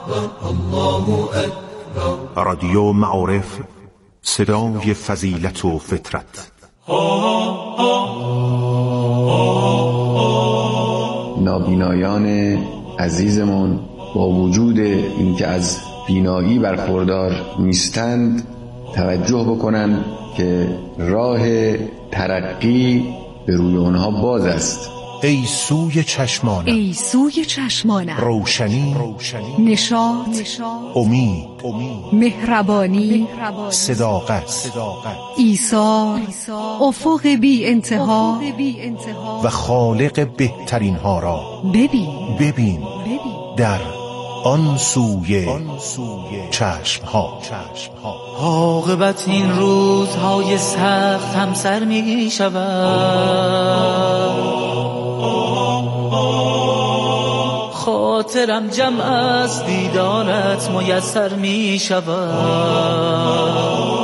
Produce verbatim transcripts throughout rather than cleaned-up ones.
الله اکبر. رادیو معارف، صدای فضیلت و فطرت. نابینایان عزیزمون با وجود اینکه از بینایی برخوردار نیستند توجه بکنند که راه ترقی به روی آنها باز است. ای سوی چشمانم، ای سوی چشمانم، روشنی، نشاط، امید، مهربانی، صداقت، ایثار، افق بی انتها و خالق بهترین ها را ببین ببین در آن سوی چشم ها. عاقبت این روزهای سخت هم سر می شود، خاطرم جمع از دیدارت میسر می شود.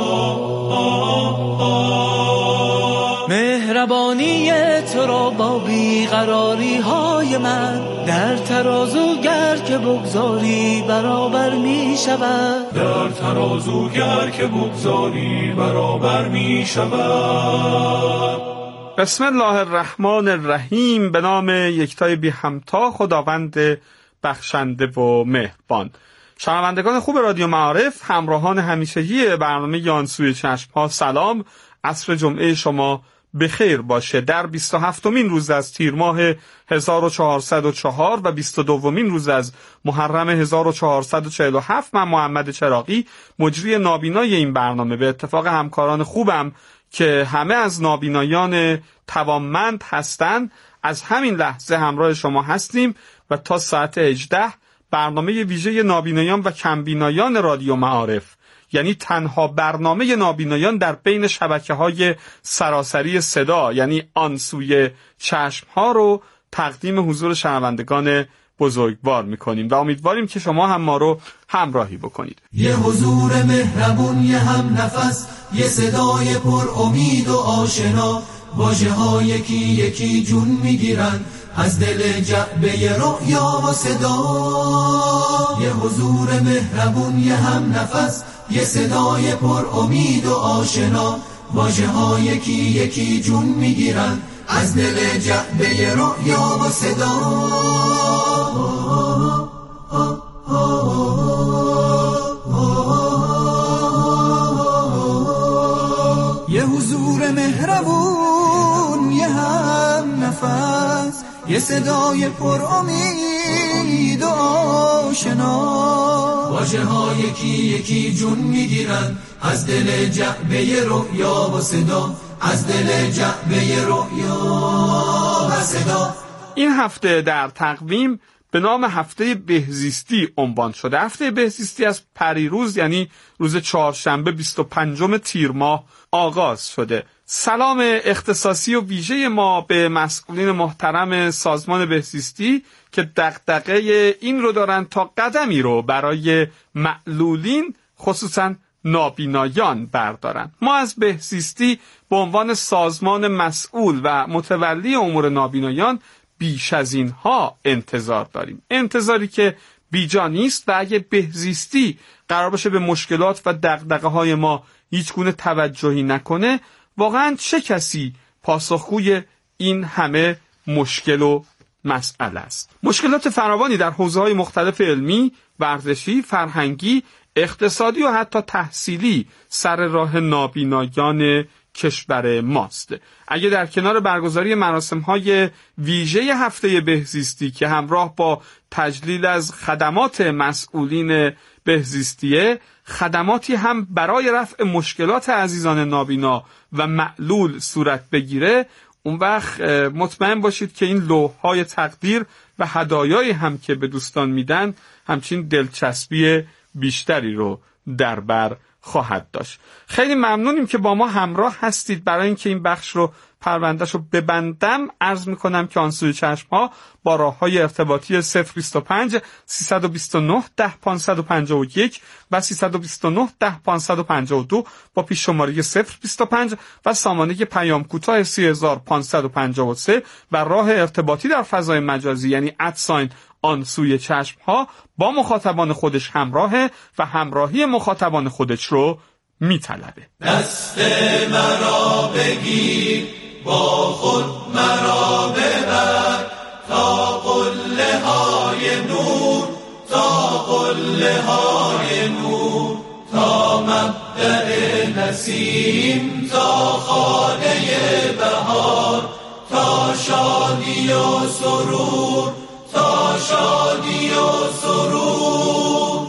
مهربانی تو را با بیقراری های من در ترازوگر که بگذاری برابر می شود، در ترازوگر که بگذاری برابر می شود. بسم الله الرحمن الرحیم. به نام یکتای بی همتا، خداوند بخشنده و مهربان. شنوندگان خوب رادیو معارف، همراهان همیشگی برنامه آن سوی چشم ها، سلام. عصر جمعه شما بخیر باشه. در بیست و هفتمین روز از تیر ماه هزار و چهارصد و چهار و بیست و دومین روز از محرم هزار و چهارصد و چهل و هفت، من محمد چراغی، مجری نابینای این برنامه، به اتفاق همکاران خوبم که همه از نابینایان توانمند هستند، از همین لحظه همراه شما هستیم و تا ساعت هجده برنامه ویژه نابینایان و کمبینایان رادیو معارف، یعنی تنها برنامه نابینایان در بین شبکه‌های سراسری صدا، یعنی آن سوی چشم‌ها، رو تقدیم حضور شنوندگان بزرگوار می‌کنیم و امیدواریم که شما هم ما رو همراهی بکنید. یه حضور مهربون، یه هم نفس، یه صدای پر امید و آشنا، واژه‌ها یکی یکی جون میگیرن از دل جعبه رؤیا و صدا. یه حضور مهربون، یه هم نفس، یه صدای پر امید و آشنا، واژه‌ها یکی یکی جون میگیرن از دل جعبه رؤیا و صدا. یه حضور مهربون، یه هم نفس، یه صدای پر امید و آشنا، واژه‌ها یکی یکی جون میگیرن از دل جعبه رؤیا و صدا، از دل جعبه رؤیا و صدا. این هفته در تقویم به نام هفته بهزیستی عنوان شده. هفته بهزیستی از پریروز، یعنی روز چهارشنبه بیست و پنجم تیر ماه آغاز شده. سلام اختصاصی و ویژه ما به مسئولین محترم سازمان بهزیستی که دغدغه این رو دارن تا قدمی رو برای معلولین، خصوصا نابینایان، بردارن. ما از بهزیستی به عنوان سازمان مسئول و متولی امور نابینایان بیش از اینها انتظار داریم، انتظاری که بیجا نیست و اگه بهزیستی قرار باشه به مشکلات و دغدغه‌های ما هیچ گونه توجهی نکنه، واقعا چه کسی پاسخگوی این همه مشکل و مسئله است؟ مشکلات فراوانی در حوزه‌های مختلف علمی، ورزشی، فرهنگی، اقتصادی و حتی تحصیلی سر راه نابینایان کشور ماست. اگه در کنار برگزاری مراسم‌های ویژه هفته بهزیستی که همراه با تجلیل از خدمات مسئولین بهزیستیه، خدماتی هم برای رفع مشکلات عزیزان نابینا و معلول صورت بگیره، اون وقت مطمئن باشید که این لوح‌های تقدیر و هدایایی هم که به دوستان میدن همچین دلچسبی بیشتری رو در بر خواهد داشت. خیلی ممنونیم که با ما همراه هستید. برای اینکه این بخش رو پروندهش رو ببندم، عرض میکنم که آن سوی چشم ها با راه های ارتباطی صفر بیست و پنج سیصد و بیست و نه ده پانصد و پنجاه و یک و سیصد و بیست و نه ده پانصد و پنجاه و دو با پیش شماره صفر بیست و پنج و سامانه پیام کوتاه سی هزار و پانصد و پنجاه و سه و راه ارتباطی در فضای مجازی یعنی ادساین آن سوی چشمها با مخاطبان خودش همراهه و همراهی مخاطبان خودش رو میطلبه. دست مرا بگیر با خود مرا ببر تا قله های نور، تا قله های نور، تا مبدأ نسیم، تا خانه بهار، تا شادی و سرور، تا شادی و سرور.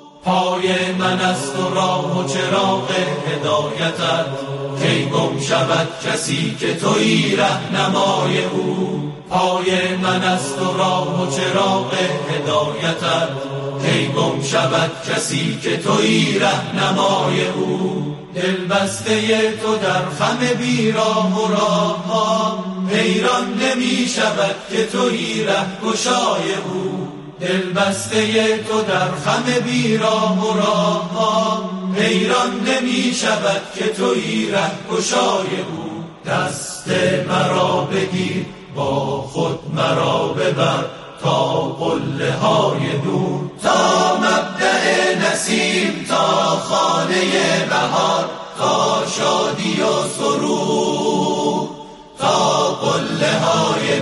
پای من است و راه و چراغ هدایتت، کی گم شود کسی که تویی رهنمای او. پای من است و راه و چراغ هدایتت، کی گم شود کسی که تویی رهنمای او. دل بسته تو در خم بیراه و راه ها، حیران نمی شود که تویی رهگشای او. دل بسته تو در خم بیراه و راه ها، حیران نمی شود که تویی رهگشای او. دست مرا بگیر با خود مرا ببر تا قله های دور، تا مبدأ نسیم، تا خانه بهار، تا شادی و سرور، تا قله های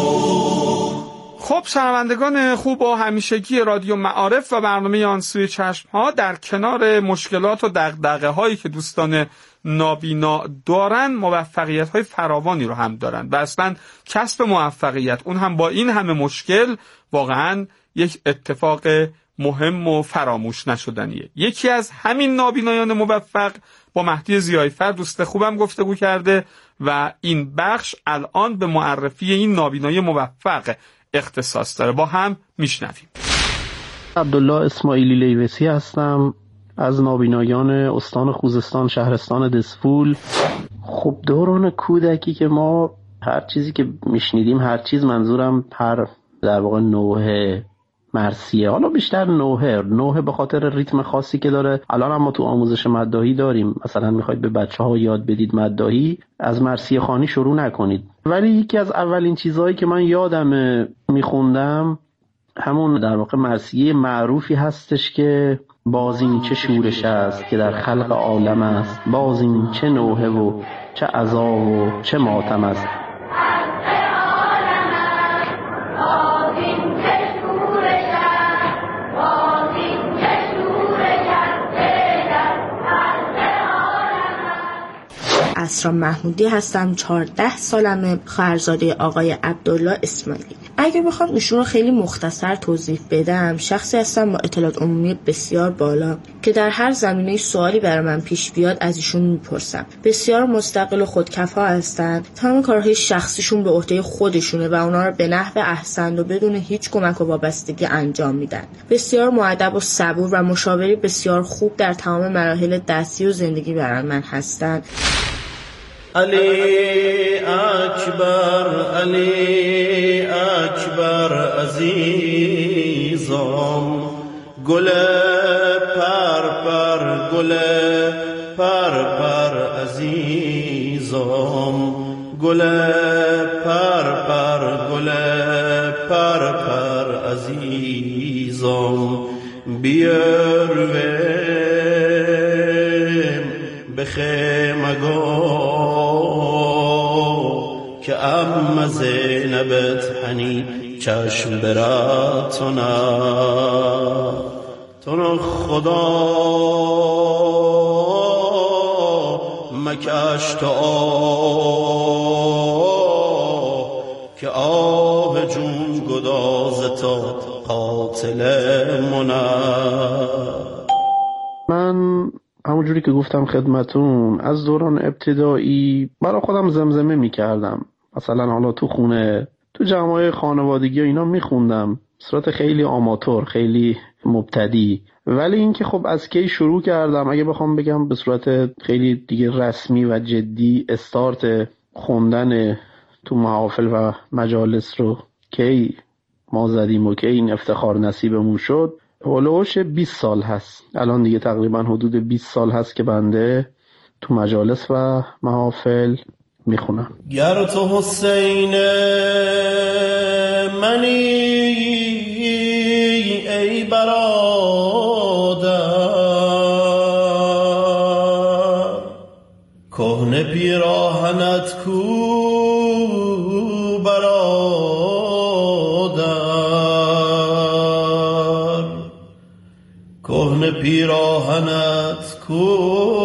نور. خب شنوندگان خوب و همیشگی رادیو معارف و برنامه آن سوی چشم ها، در کنار مشکلات و دغدغه هایی که دوستان نابینا دارن، موفقیت های فراوانی رو هم دارن و اصلا کسب موفقیت، اون هم با این همه مشکل، واقعا یک اتفاق مهم و فراموش نشدنیه. یکی از همین نابینایان موفق با مهدی ضیایی‌فر دوست خوبم گفتگو کرده و این بخش الان به معرفی این نابینای موفق اختصاص داره. با هم میشنویم. عبدالله اسماعیلی لیوسی هستم، از نابینایان استان خوزستان، شهرستان دسفول. خب دوران کودکی که ما هر چیزی که میشنیدیم، هر چیز منظورم هر در واقع نوحه مرثیه، حالا بیشتر نوحه نوحه به خاطر ریتم خاصی که داره. الان هم ما تو آموزش مداحی داریم، مثلا میخواید به بچه ها یاد بدید مداحی، از مرثیه خوانی شروع نکنید. ولی یکی از اولین چیزهایی که من یادم میخوندم همون در واقع مرثیه معروفی هستش که باز این چه شورش است که در خلق عالم است، باز این چه نوحه و چه عذاب و چه ماتم است. اسرا محمودی هستم، چهارده سالمه، خواهرزاده آقای عبدالله اسماعیلی. اگر بخوام ایشون رو خیلی مختصر توضیح بدم، شخصی هستم با اطلاعات عمومی بسیار بالا که در هر زمینه سوالی برای من پیش بیاد از ایشون میپرسم. بسیار مستقل و خودکفا هستن، تمام کارهای شخصیشون به عهده خودشونه و اونا رو به نحو احسن و بدون هیچ کمک و وابستگی انجام میدن. بسیار مؤدب و صبور و مشاوری بسیار خوب در تمام مراحل دستی و زندگی برای من هستن. علی اکبر، علی اکبر عزیزم، گل پر پر، گل پر پر عزیزم، گل پر پر، گل پر پر عزیزم، بیارویم بخیمگاه که ام زینبت هنی چشم برا تو نه، تو نه خدا مکش تو آه که آه جون گداز تو قاتل منه. من همونجوری که گفتم خدمتون، از دوران ابتدایی برای خودم زمزمه میکردم، مثلا حالا تو خونه، تو جمعای خانوادگی و اینا میخوندم، صورت خیلی آماتور، خیلی مبتدی. ولی اینکه خب از کی شروع کردم، اگه بخوام بگم به صورت خیلی دیگه رسمی و جدی استارت خوندن تو محافل و مجالس رو کی ما زدیم و کی این افتخار نصیبمون شد، هولوش بیست سال هست. الان دیگه تقریبا حدود بیست سال هست که بنده تو مجالس و محافل میخونم. گر تو حسین منی ای برادر، کهنه پیراهنت کو برادر، کهنه پیراهنت کو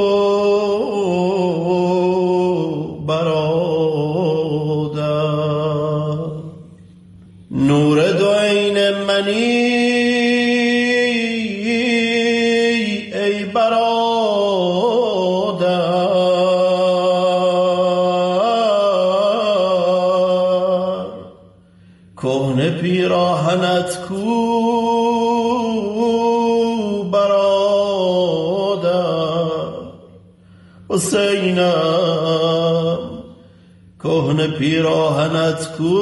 برادر، نور دو عین منی ای برادر، کهنه پیراهنت کو برادر، حسینم کهنه پیراهنت کو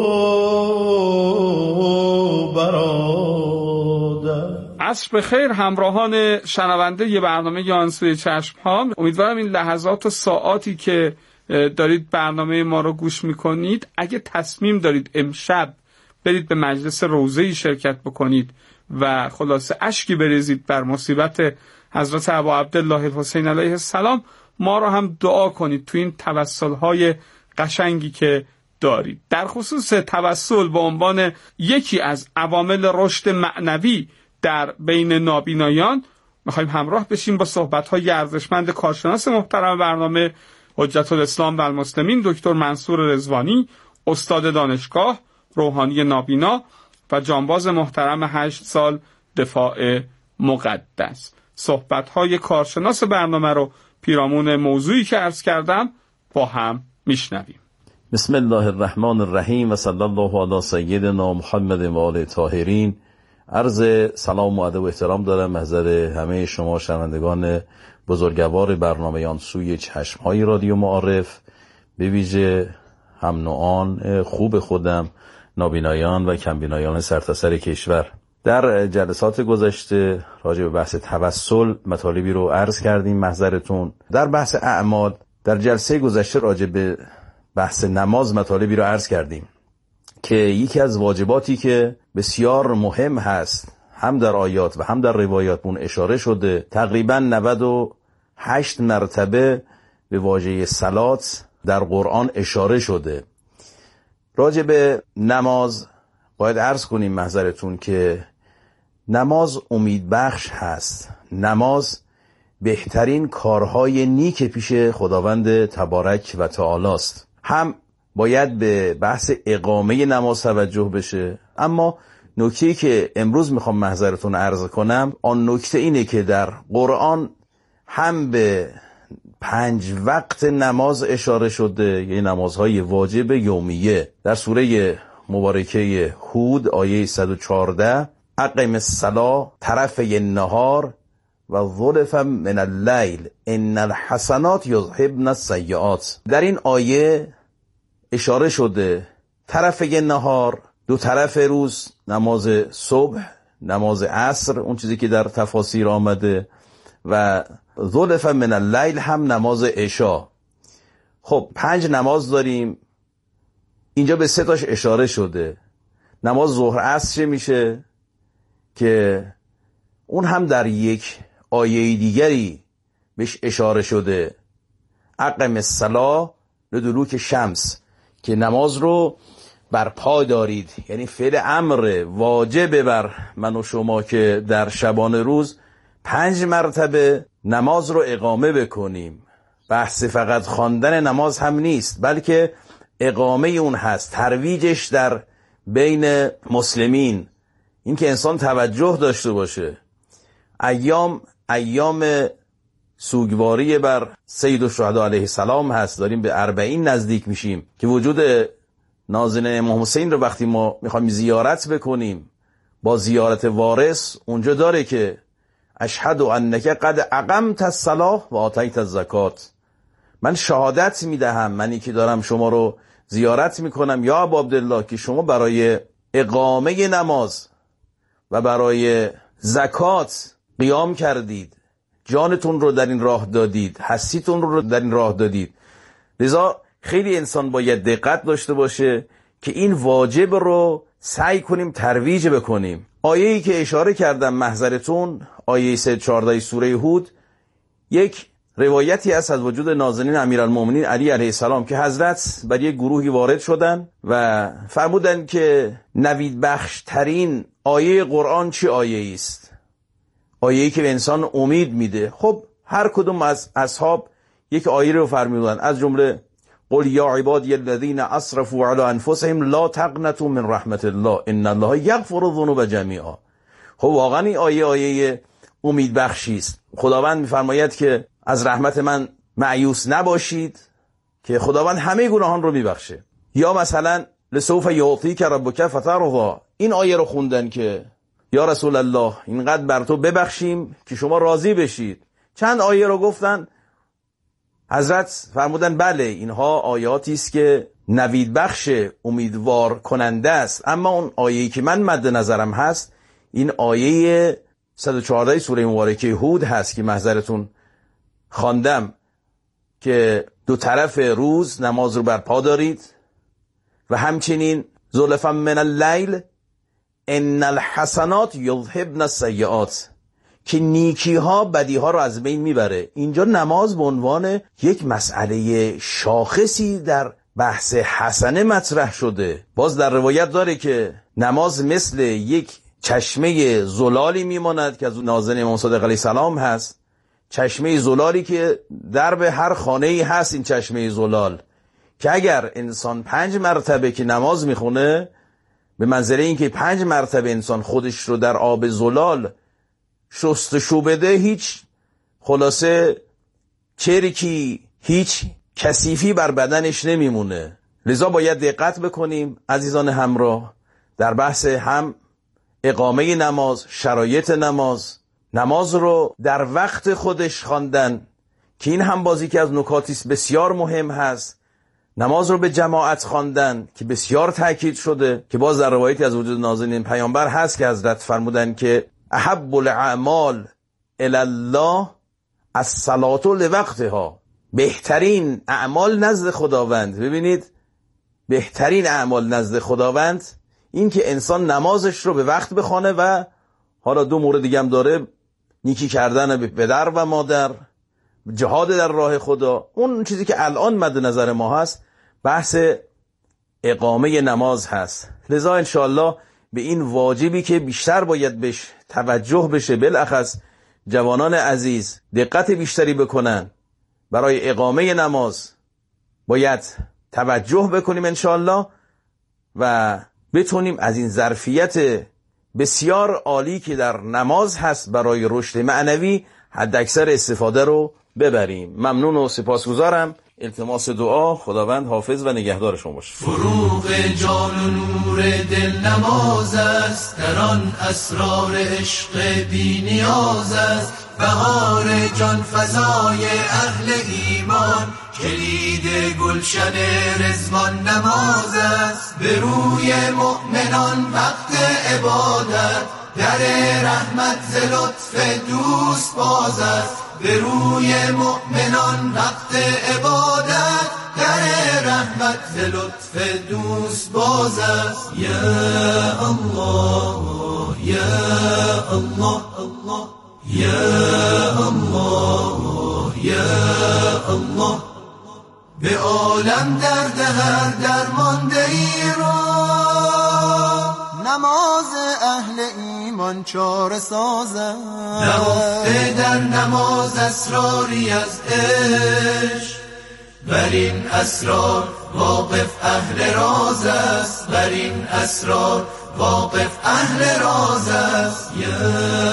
برادر. عصر بخیر همراهان شنونده ی برنامه آنسوی چشم ها. امیدوارم این لحظات و ساعاتی که دارید برنامه ما رو گوش میکنید، اگه تصمیم دارید امشب برید به مجلس روضه‌ای شرکت بکنید و خلاصه اشکی بریزید بر مصیبت حضرت ابا عبدالله الحسین علیه السلام، ما رو هم دعا کنید تو این توسل‌های قشنگی که دارید. در خصوص توسل به عنوان یکی از عوامل رشد معنوی در بین نابینایان، میخوایم همراه بشیم با صحبت‌های ارزشمند کارشناس محترم برنامه، حجت الاسلام و المسلمین دکتر منصور رضوانی، استاد دانشگاه، روحانی نابینا و جانباز محترم هشت سال دفاع مقدس. صحبت‌های کارشناس برنامه رو پیرامون موضوعی که عرض کردم با هم میشنویم. بسم الله الرحمن الرحیم و صلی الله علی سیدنا محمد و آل طاهرین. عرض سلام و ادب و احترام دارم محضر همه شما شنوندگان بزرگوار برنامه آنسوی چشم‌های رادیو معارف، به ویژه هم نوعان خوب خودم، نابینایان و کمبینایان سرتاسر کشور. در جلسات گذشته راجع به بحث توسل مطالبی رو عرض کردیم محضرتون. در بحث اعمال در جلسه گذشته راجع به بحث نماز مطالبی رو عرض کردیم که یکی از واجباتی که بسیار مهم هست، هم در آیات و هم در روایات اون اشاره شده، تقریباً نود و هشت مرتبه به واژه صلات در قرآن اشاره شده. راجع به نماز باید عرض کنیم محضرتون که نماز امید بخش هست. نماز بهترین کارهای نیک پیش خداوند تبارک و تعالی است. هم باید به بحث اقامه نماز توجه بشه، اما نکته‌ای که امروز میخوام محضرتون عرض کنم آن نکته اینه که در قرآن هم به پنج وقت نماز اشاره شده، یعنی نمازهای واجب یومیه. در سوره مبارکه هود آیه صد و چهارده اقیم الصلاة طرفی النهار و ظلفا من اللیل ان الحسنات یذهبن السیئات. در این آیه اشاره شده طرفی النهار، دو طرف روز، نماز صبح، نماز عصر، اون چیزی که در تفاسیر آمده، و ظلفا من اللیل هم نماز عشا. خب پنج نماز داریم، اینجا به سه تاش اشاره شده. نماز ظهر عصر میشه که اون هم در یک آیه دیگری بهش اشاره شده، اقم الصلاة لدلوک شمس، که نماز رو بر پا دارید، یعنی فعل امر واجب بر من و شما که در شبانه روز پنج مرتبه نماز رو اقامه بکنیم. بحث فقط خواندن نماز هم نیست، بلکه اقامه اون هست، ترویجش در بین مسلمین، این که انسان توجه داشته باشه. ایام ایام سوگواری بر سید الشهدا علیه السلام هست، داریم به اربعین نزدیک میشیم که وجود نازنین امام حسین رو وقتی ما میخوایم زیارت بکنیم با زیارت وارث، اونجا داره که اشهد انک قد اقمت الصلاة و آتیت الزکات، من شهادت میدهم، منی که دارم شما رو زیارت میکنم یا ابا عبدالله که شما برای اقامه نماز و برای زکات قیام کردید، جانتون رو در این راه دادید، هستیتون رو در این راه دادید. لذا خیلی انسان باید دقت داشته باشه که این واجب رو سعی کنیم ترویج بکنیم. آیه‌ای که اشاره کردم محضرتون، آیه سه چهارده سوره هود، یک روایتی است از وجود نازنین امیرالمومنین علی علیه السلام که حضرت بر یک گروهی وارد شدن و فرمودن که نوید بخش ترین آیه قرآن چه آیه است؟ آیه‌ای که به انسان امید میده. خب هر کدوم از اصحاب یک آیه رو فرمودن، از جمله قل یا عبادی الذین اسرفوا علی انفسهم لا تقنطوا من رحمت الله ان الله یغفر الذنوب جمیعا. خب واقعا این آیه آیه امید بخشی است. خداوند میفرماید که از رحمت من مایوس نباشید که خداوند همه گناهان رو میبخشه. یا مثلا لسوف یعطیک ربک فترضی، این آیه رو خوندن که یا رسول الله اینقدر بر تو ببخشیم که شما راضی بشید. چند آیه رو گفتن، حضرت فرمودن بله اینها آیاتی است که نوید بخش، امیدوار کننده است. اما اون آیه‌ای که من مد نظرم هست این آیه صد و چهارده سوره مبارکه هود هست که محضرتون خواندم که دو طرف روز نماز رو برپا دارید و همچنین زلفا من اللیل ان الحسنات یذهبن السیئات، که نیکی ها بدی ها رو از بین میبره. اینجا نماز به عنوان یک مسئله شاخصی در بحث حسنه مطرح شده. باز در روایت داره که نماز مثل یک چشمه زلالی میماند که از نازنین امام صادق علیه السلام هست، چشمه زلالی که در به هر خانه‌ای هست. این چشمه زلال که اگر انسان پنج مرتبه که نماز میخونه، به منزله این که پنج مرتبه انسان خودش رو در آب زلال شستشو بده، هیچ خلاصه چرکی، هیچ کثیفی بر بدنش نمیمونه. لذا باید دقت بکنیم عزیزان همراه در بحث هم اقامه نماز، شرایط نماز، نماز رو در وقت خودش خواندن که این هم بازی که از نکاتی است بسیار مهم هست. نماز رو به جماعت خواندن که بسیار تاکید شده، که باز در روایتی از وجود نازنین پیامبر هست که حضرت فرمودن که احب الاعمال الی الله الصلاة لوقتها، بهترین اعمال نزد خداوند. ببینید بهترین اعمال نزد خداوند این که انسان نمازش رو به وقت بخونه. و حالا دو مورد دیگه هم داره، نیکی کردن به پدر و مادر، جهاد در راه خدا. اون چیزی که الان مد نظر ما هست بحث اقامه نماز هست. لذا انشاءالله به این واجبی که بیشتر باید بهش توجه بشه، بالاخص جوانان عزیز دقت بیشتری بکنن برای اقامه نماز، باید توجه بکنیم انشاءالله و بتونیم از این ظرفیت بسیار عالی که در نماز هست برای رشد معنوی حد اکثر استفاده رو ببریم. ممنون و سپاسگزارم. التماس دعا. خداوند حافظ و نگهدار شما باشه. فروغ جان و نور دل نماز است، در آن اسرار عشق بی نیاز است. بهار جان فزای اهل ایمان، کلید گلشن رضوان نماز است. به روی مؤمنان وقت عبادت، در رحمت ز لطف دوست باز است. به روی مؤمنان وقت عبادت، در رحمت ز لطف دوست باز است. یا الله یا الله الله یا الله یا الله. به عالم درد هر درمانده ای را، نماز اهل ایمان چاره سازد. نهفته در نماز اسراری از عشق، بر این اسرار واقف اهل راز است. بر این اسرار واقف اهل راز است. یا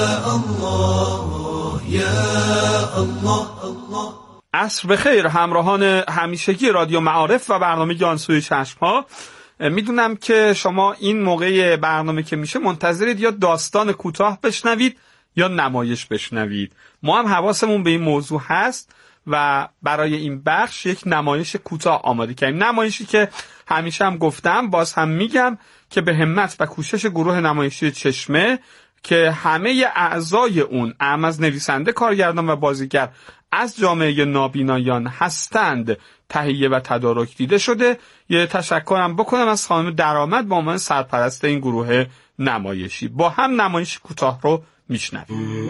الله یا الله الله. عصر بخیر همراهان همیشگی رادیو معارف و برنامه جانسوی چشم‌ها. میدونم که شما این موقع برنامه که میشه منتظرید یا داستان کوتاه بشنوید یا نمایش بشنوید. ما هم حواسمون به این موضوع هست و برای این بخش یک نمایش کوتاه آماده کردیم. نمایشی که همیشه هم گفتم، باز هم میگم که به همت و کوشش گروه نمایشی چشمه که همه اعضای اون، اعم از نویسنده، کارگردان و بازیگر، از جامعه نابینایان هستند تهیه و تدارک دیده شده. یه تشکرم بکنم از خانم درآمد به عنوان سرپرست این گروه نمایشی. با هم نمایش کوتاه رو میشنویم.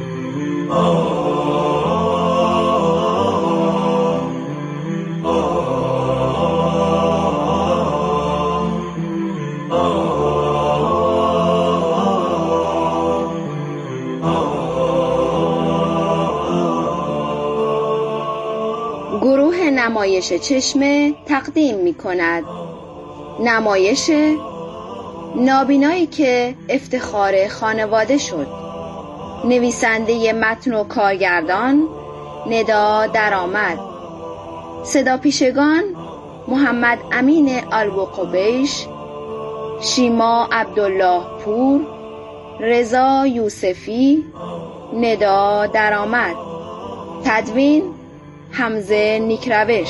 گروه نمایش چشمه تقدیم می کند نمایش نابینایی که افتخار خانواده شد. نویسنده متن و کارگردان ندا درآمد. صدا پیشگان محمد امین البقبیش، شیما عبدالله پور، رضا یوسفی، ندا درآمد. تدوین حمزه نیکروش.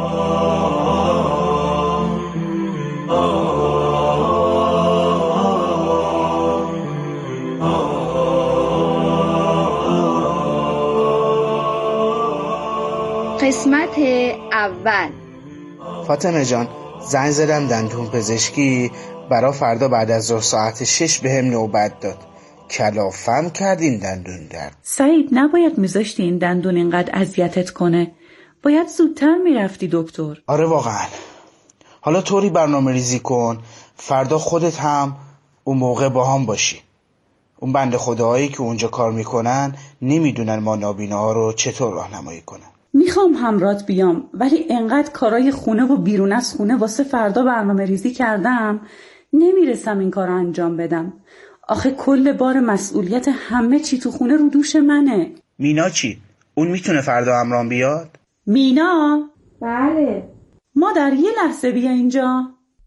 قسمت اول. فاطمه جان، زنگ زدم دندون پزشکی برا فردا بعد از ظهر ساعت شش به هم نوبت داد. کلافم کرد این دندون درد. سعید، نباید میذاشتی این دندون اینقدر اذیتت کنه. باید زودتر میرفتی دکتر. آره واقعا. حالا طوری برنامه ریزی کن فردا خودت هم اون موقع با هم باشی. اون بنده خداهایی که اونجا کار میکنن نمیدونن ما نابیناها رو چطور راهنمایی کنن. میخوام همرات بیام، ولی انقدر کارای خونه و بیرون از خونه واسه فردا برنامه ریزی کردم نمیرسم این کار رو انجام بدم. آخه کل بار مسئولیت همه چی تو خونه رو دوش منه. مینا چی؟ اون میتونه فردا همراهم بیاد؟ مینا؟ بله. مادر یه لحظه بیا اینجا.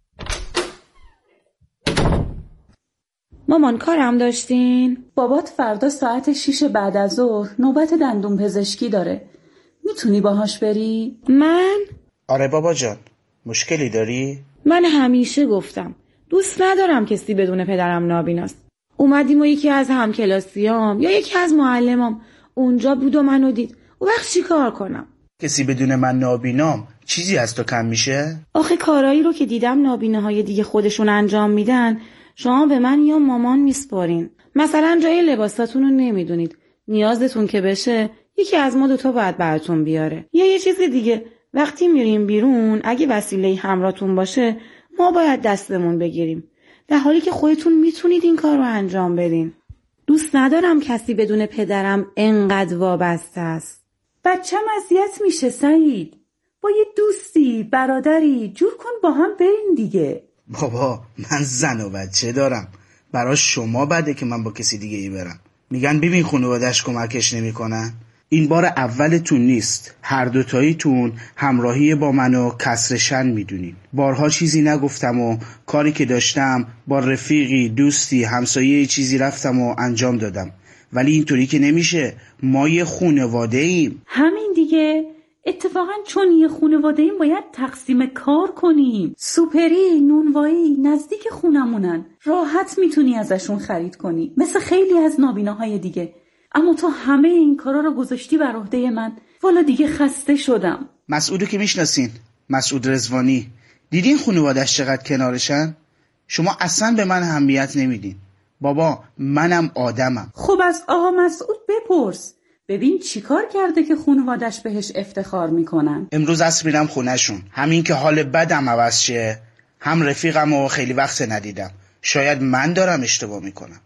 مامان کارم داشتین؟ بابات فردا ساعت شیش بعد از ظهر نوبت دندون پزشکی داره. میتونی باهاش بری؟ من؟ آره بابا جان. مشکلی داری؟ من همیشه گفتم دوست ندارم کسی بدون پدرم نابیناست. اومدیم و یکی از همکلاسیام یا یکی از معلمام اونجا بود و منو دید. اون وقت چی کار کنم؟ کسی بدون من نابینام چیزی از تو کم میشه؟ آخه کارایی رو که دیدم نابیناهای دیگه خودشون انجام میدن شما به من یا مامان میسپارین. مثلا جای لباساتون رو نمیدونید، نیازتون که بشه یکی از ما دوتا باید براتون بیاره. یا یه چیز دیگه، وقتی میریم بیرون اگه وسیله همراهتون باشه ما باید دستمون بگیریم، در حالی که خودتون میتونید این کار رو انجام بدین. دوست ندارم کسی بدون پدرم انقدر وابسته است. بچه‌م اذیت میشه سعید. با یه دوستی برادری جور کن با هم برین دیگه. بابا من زن و بچه دارم، برای شما بده که من با کسی دیگه ای برم. میگن ببین خانواده‌اش کمکش نمیکنن. این بار اولتون نیست، هر دوتاییتون همراهی با منو کسرشن میدونین. بارها چیزی نگفتم و کاری که داشتم با رفیقی، دوستی، همسایه چیزی رفتم و انجام دادم، ولی اینطوری که نمیشه. ما یه خانواده ایم. همین دیگه. اتفاقا چون یه خانواده ایم باید تقسیم کار کنیم. سوپری، نونوایی نزدیک خونمونن، راحت میتونی ازشون خرید کنی مثل خیلی از نابیناهای دیگه. اما تو همه این کارا رو گذاشتی بر عهده من. والا دیگه خسته شدم. مسعودو که میشناسین، مسعود رضوانی، دیدین خانواده‌اش چقدر کنارشن؟ شما اصلا به من اهمیت نمیدین. بابا منم آدمم. خب از آقا مسعود بپرس، ببین چی کار کرده که خانواده‌اش بهش افتخار میکنن. امروز عصر میرم خونهشون، همین که حال بدم عوض شه. هم رفیقم و خیلی وقت ندیدم، شاید من دارم اشتباه میکنم.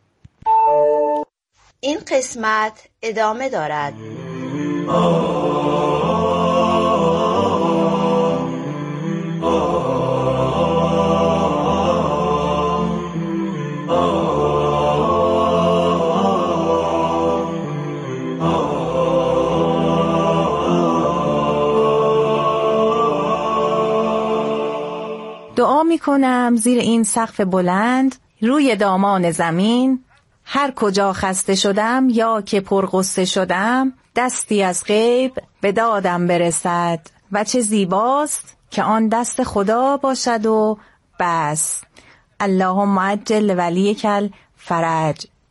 این قسمت ادامه دارد. دعا می کنم زیر این سقف بلند روی دامان زمین، هر کجا خسته شدم یا که پرغصه شدم، دستی از غیب به دادم برسد و چه زیباست که آن دست خدا باشد و بس. اللهم عجل ولیک الفرج.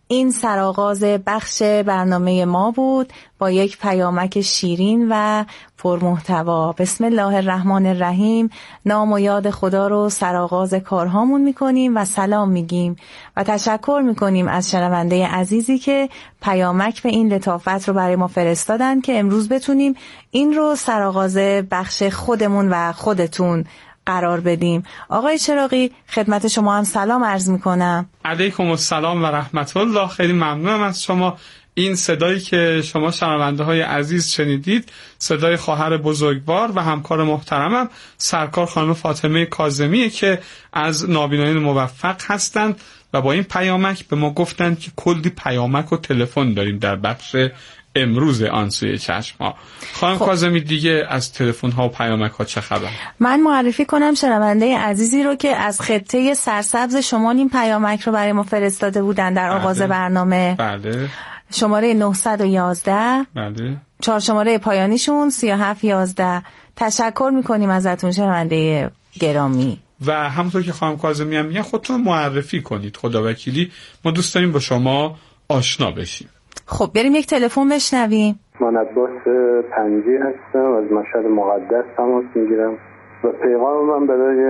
این سرآغاز بخش برنامه ما بود با یک پیامک شیرین و پرمحتوا. بسم الله الرحمن الرحیم. نام و یاد خدا رو سرآغاز کارهامون میکنیم و سلام میگیم و تشکر میکنیم از شنونده عزیزی که پیامک به این لطافت رو برای ما فرستادن که امروز بتونیم این رو سرآغاز بخش خودمون و خودتون قرار بدیم. آقای چراغی خدمت شما هم سلام عرض میکنم. علیکم السلام و رحمت الله. خیلی ممنونم از شما. این صدایی که شما شنونده های عزیز شنیدید صدای خواهر بزرگوار و همکار محترمم سرکار خانم فاطمه کاظمیه که از نابینایان موفق هستند و با این پیامک به ما گفتند که کلی پیامک و تلفن داریم در بخش امروز آن سوی چشم ها. خانم خب. کاظمی دیگه از تلفن ها و پیامک ها چه خبر؟ من معرفی کنم شنونده عزیزی رو که از خطه سرسبز شمال این پیامک رو برای ما فرستاده بودن در آغاز بله. برنامه. بله. شماره نهصد و یازده. بله. چهار شماره پایانیشون سی و هفت یازده. تشکر میکنیم ازتون شنونده گرامی. و همونطور که خانم کاظمی هم میگن خودتون معرفی کنید. خداوکیلی ما دوست داریم با شما آشنا بشیم. خب بریم یک تلفن بشنویم. من عباس پنجی هستم، از مشهد مقدس تماس میگیرم و پیغام من برای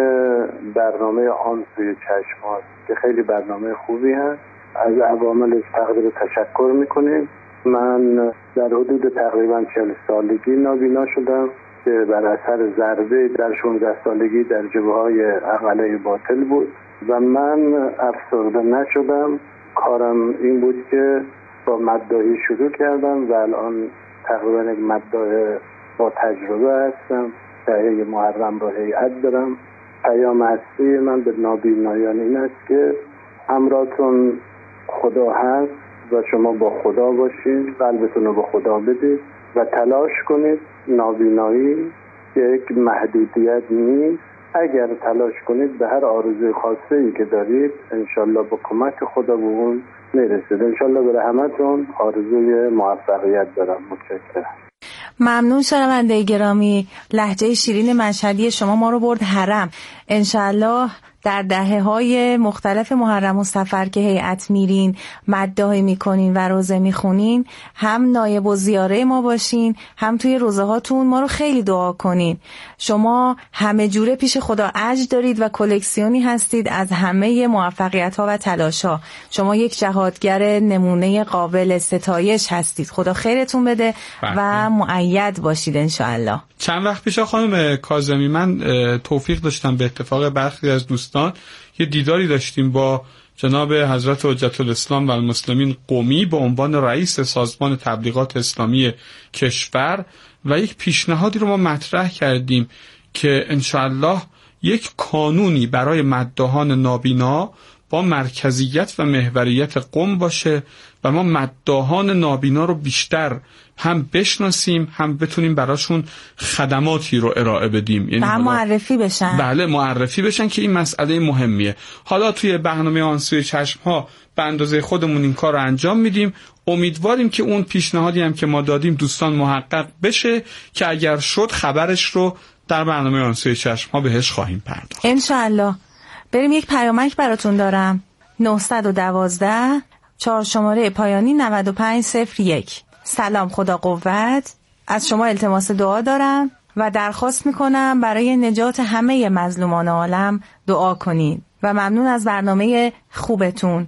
برنامه آن سوی چشم هاست که خیلی برنامه خوبی هست. از عوامل تقدیر تشکر میکنیم. من در حدود تقریبا چهل سالگی نابینا شدم که بر اثر ضربه در شانزده سالگی در جبهه‌های عقله باطل بود و من افسرده نشدم. کارم این بود که با مدداهی شروع کردم و الان تقریبا یک مدداه با تجربه هستم. دهه محرم با هیئت دارم. پیام اصلی من به نابینایان این است که همراهتون خدا هست و شما با خدا باشید، قلبتون رو به خدا بدید و تلاش کنید. نابینایی یک محدودیت نیست. اگر تلاش کنید به هر آرزوی خاصه‌ای که دارید انشالله با کمک خدا به اون میرسید. انشالله برای همتون آرزوی موفقیت دارم. متشکرم. ممنون شنونده گرامی. لهجه شیرین مشهدی شما ما رو برد حرم. انشالله در دهه‌های مختلف محرم و سفر که هیئت میرین، مدداهی میکنین و روزه میخونین، هم نایب و زیاره ما باشین، هم توی روزه هاتون ما رو خیلی دعا کنین. شما همه جوره پیش خدا اجر دارید و کلکسیونی هستید از همه موفقیت ها و تلاش ها. شما یک جهادگر نمونه قابل ستایش هستید. خدا خیرتون بده بله. و مؤید باشید انشاءالله. چند وقت پیش خانم کاظمی من توفیق داشتم به اتفاق برخی از دوستان یه دیداری داشتیم با جناب حضرت حجت الاسلام و المسلمین قمی به عنوان رئیس سازمان تبلیغات اسلامی کشور و یک پیشنهادی رو ما مطرح کردیم که انشاءالله یک کانونی برای مدداهان نابینا با مرکزیت و محوریت قم باشه و ما مدداهان نابینا رو بیشتر هم بشناسیم هم بتونیم براشون خدماتی رو ارائه بدیم. یعنی هم معرفی بشن. بله معرفی بشن که این مسئله مهمیه. حالا توی برنامه آن سوی چشم ها به اندازه خودمون این کار رو انجام میدیم. امیدواریم که اون پیشنهادی هم که ما دادیم دوستان محقق بشه که اگر شد خبرش رو در برنامه آن سوی چشم ها بهش خواهیم پرداخت انشاءالله. بریم یک پیامک براتون دارم. نهصد و دوازده چهار شماره پایانی نود و پنج صفر یک. سلام، خدا قوت. از شما التماس دعا دارم و درخواست میکنم برای نجات همه مظلومان عالم دعا کنید و ممنون از برنامه خوبتون.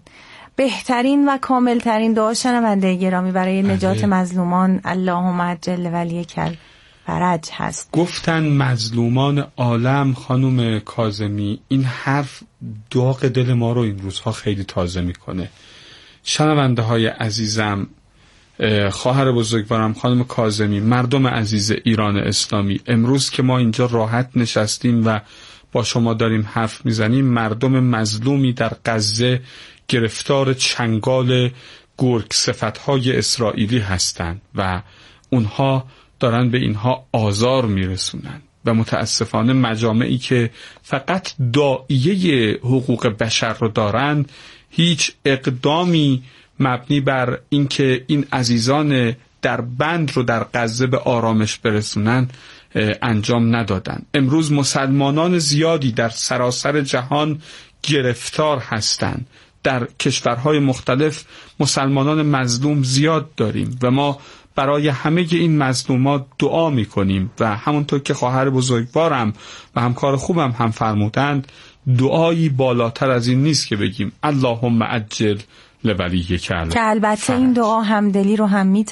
بهترین و کاملترین دعا شنونده گرامی برای نجات مظلومان اللهم عجل ولیکل فرج هست. گفتن مظلومان عالم. خانم کاظمی این حرف داغ دل ما رو این روزها خیلی تازه میکنه. شنونده های عزیزم، خواهر بزرگوارم خانم کاظمی، مردم عزیز ایران اسلامی، امروز که ما اینجا راحت نشستیم و با شما داریم حرف میزنیم، مردم مظلومی در غزه گرفتار چنگال گرگ صفتهای اسرائیلی هستند و اونها دارن به اینها آزار میرسونن و متاسفانه مجامعی که فقط داعیه حقوق بشر رو دارن هیچ اقدامی مبنی بر اینکه این عزیزان در بند رو در غزه به آرامش برسونن انجام ندادن. امروز مسلمانان زیادی در سراسر جهان گرفتار هستند، در کشورهای مختلف مسلمانان مظلوم زیاد داریم و ما برای همه این مظلومات دعا میکنیم و همونطور که خواهر بزرگوارم و همکار خوبم هم فرمودند، دعایی بالاتر از این نیست که بگیم اللهم عجل لولیک. که البته این دعا همدلی رو هم می